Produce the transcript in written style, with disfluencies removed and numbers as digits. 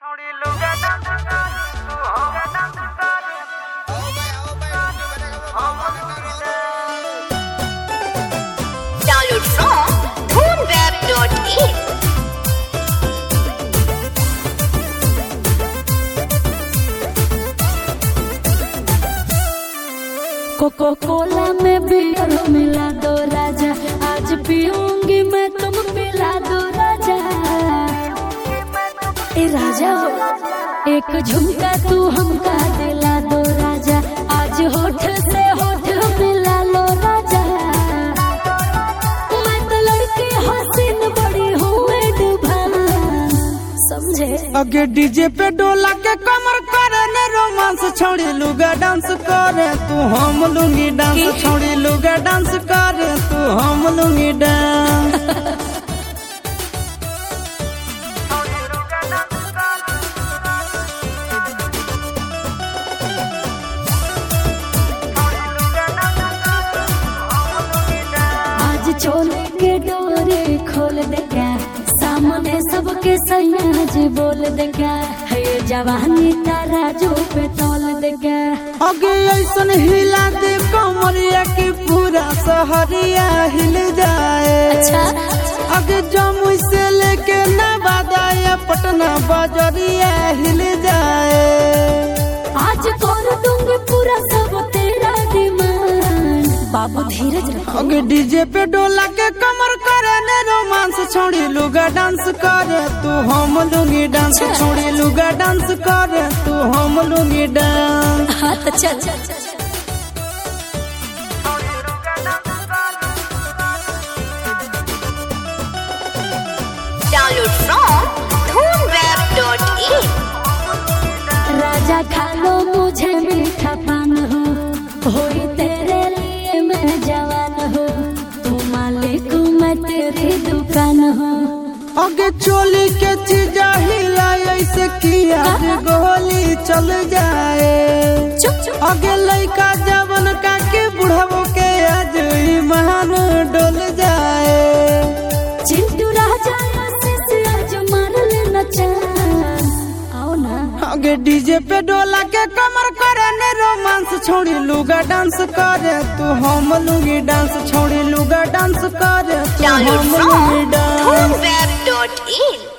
Download from dhoonweb.in. Cocoa कोला में beer मिला दो राजा, आज पीऊंगी मैं, तुम पिला दो राजा। ए राजा हो, एक झुमका तू हमका दिला दो राजा, आज होठ से होठ मिला लो राजा। मैं तो लड़की हसीन बड़ी हूँ एडवांस, समझे। अगे डीजे पे डोला के कमर करे ने रोमांस, छोड़ी लुगा डांस करे तू हम लूंगी डांस, छोड़ी लुगा डांस करे तू हम लूंगी डांस। आज चोले के डोरे खोल देगा, सामने सबके सयाज बोल देगा, है जवानी तारा जो पे तोल देगा। अगे ऐसन हिला दे कमरिया की पूरा सहरिया हिल जाए। अच्छा। अगे जमुई से लेके नवादा या पटना बजरिया हिल जाए। आज कर दूंगी पूरा सब तेरा डिमांड, बाबू धीरज रखो। अगे डीजे पे डोला के कमर करे ने रोमांस, छोड़ी लुगा डांस करे तू हम लूंगी डांस, छोड़ी लुगा डांस करे तू हम लूंगी डांस। हाँ तो चल। Download from dhoonweb.in. राजा खा लो मुझे मीठा पान हो, होई तेरे लिए मैं जवान हो, तू मालिक मैं तेरी दुकान हो। अगे चोली के चीजा हिला ऐसे किया जे गोली चल जाए। अगे लइका जवन का के बुढ़ावो के आज ईमान डोल जाए। चिंटू राजा से आज मार लेना चांस, आओ ना। अगे डीजे पे डोला के कमर करे ने रोमांस, छोड़ी लुगा डांस करे तू हम लूंगी डांस, छोड़ी लुगा डांस करे तू Download हम from लूंगी डांस। dhoonweb.in.